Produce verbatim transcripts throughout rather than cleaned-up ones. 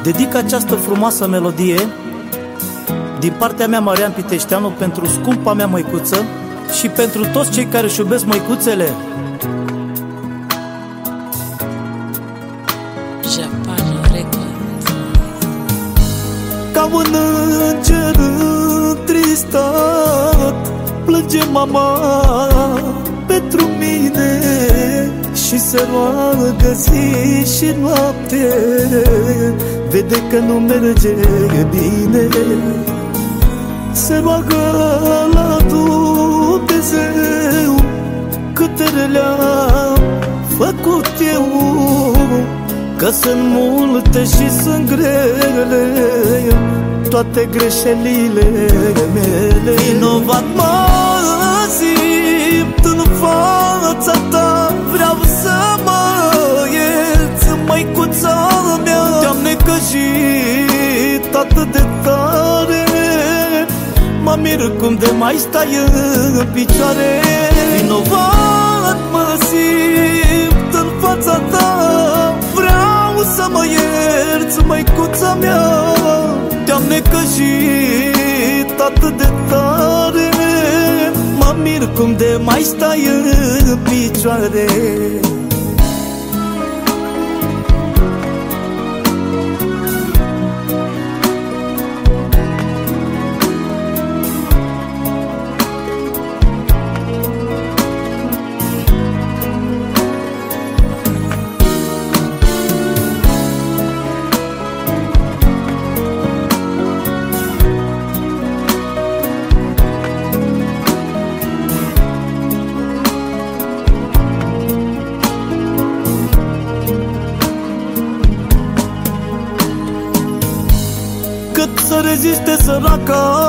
Dedic această frumoasă melodie din partea mea, Marian Piteșteanu, pentru scumpa mea măicuță și pentru toți cei care își iubesc măicuțele. Japan Record. Ca un înger întristat plânge mama pentru mine și se roagă zi și noapte, vede că nu merge bine. Se roagă la Dumnezeu câte rele-am făcut eu, că sunt multe și sunt grele toate greșelile mele. Vinovat mă simt în fața ta, vreau să mă ierți, măicuța mea. Te-am necăjit atât de tare, mă mir cum de mai stai în picioare. Vinovat mă simt în fața ta, vreau să mă ierți, măicuța mea. Te-am necăjit atât de tare, mă mir cum de mai stai în picioare. Cât să reziste săraca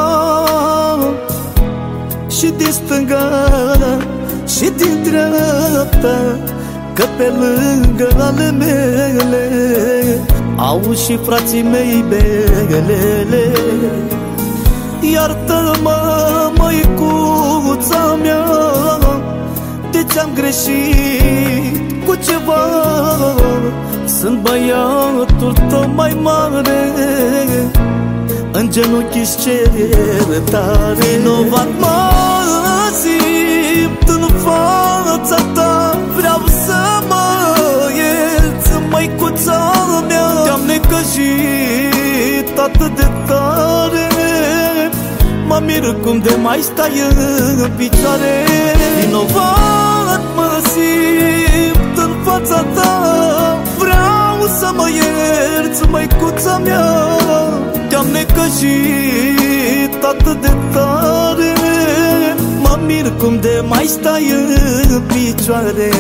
și din stânga și din dreapta, că pe lângă ale mele au și frații mei belele. Iartă-mă, măicuța mea, de ți-am greșit cu ceva. Sunt băiatul tău mai mare, în genunchi îți cer iertare. Vinovat mă simt în fața ta, vreau să mă ierți, măicuța mea. Te-am necăjit atât de tare, mă mir cum de mai stai în picioare. Vinovat mă simt în fața ta, vreau să mă ierți, măicuța mea. Te-am necăjit atât de tare, mă mir cum de mai stai în picioare.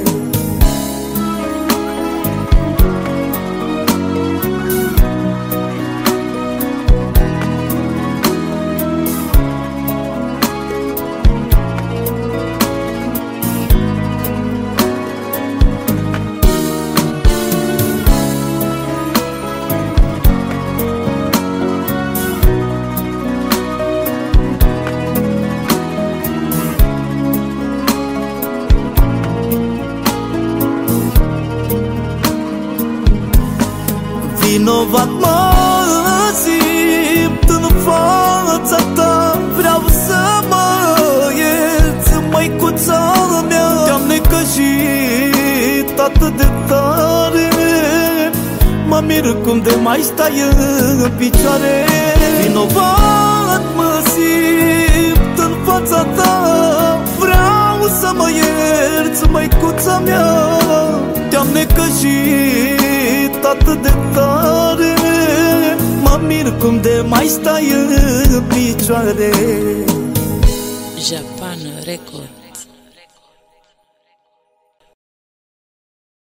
Vinovat mă simt în fața ta, vreau să mă ierți, măicuța mea. Te-am necăjit atât de tare, mă mir cum de mai stai în picioare. Vinovat mă simt în fața ta, vreau să mă ierți, măicuța mea. Te-am necăjit atât de tare, mă mir cum de mai stai în picioare. Japan Record.